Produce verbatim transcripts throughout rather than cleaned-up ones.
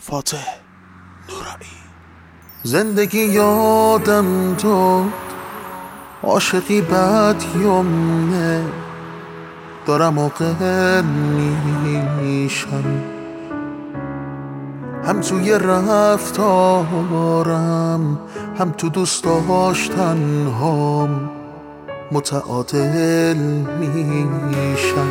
فاتح نورانی. زندگی یادم داد عاشقی بد یمنه، دارم عاقل میشم، هم توی رفتارم هم تو دوست داشتن هام متعادل میشم.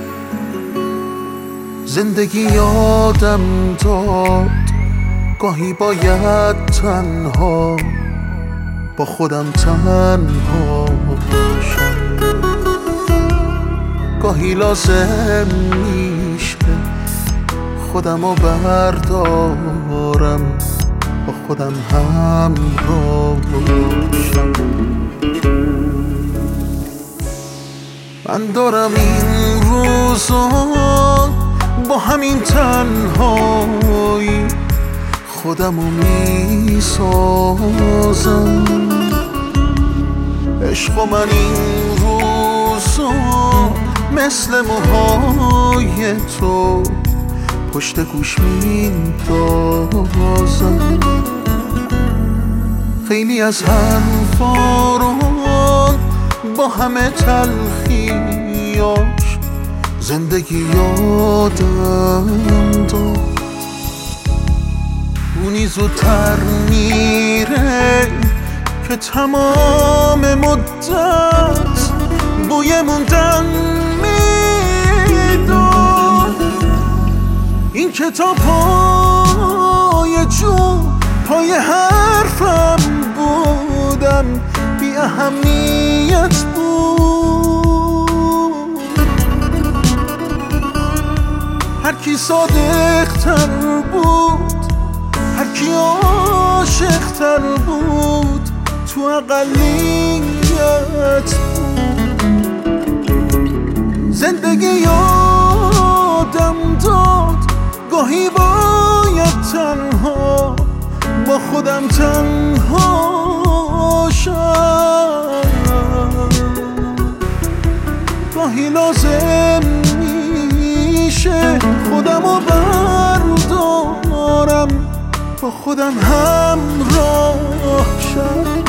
زندگی یادم داد گاهی باید تنها با خودم تنها باشم، گاهی لازم میشه خودم رو بردارم با خودم همراه باشم. من دارم این روزا با همین تنهایی خودم رو میسازم. عشق و من این روزا مثل موهای تو پشت گوش میندازم. خیلی از حرفارون با همه تلخیاش زندگی یادم داد. اونی زودتر میره که تمام مدت بوی موندن میداد. این کتاب پای جون پای حرفم بودم بی اهمیت بود. هر کی صادق تر بود، هر کی عاشق تر بود، تو اقلیت بود. زندگی یادم داد گاهی باید تنها با خودم تنها شم، گاهی لازم میشه خودم رو بردارم با خودم همراه شم.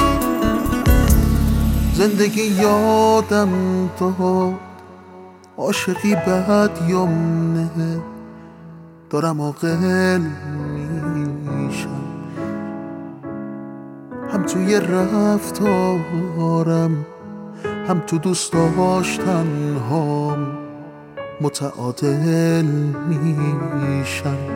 زندگی یادم داد عاشقی بد یمنه، دارم عاقل میشم، هم توی رفتارم هم تو دوست داشتن هام متعادل میشم.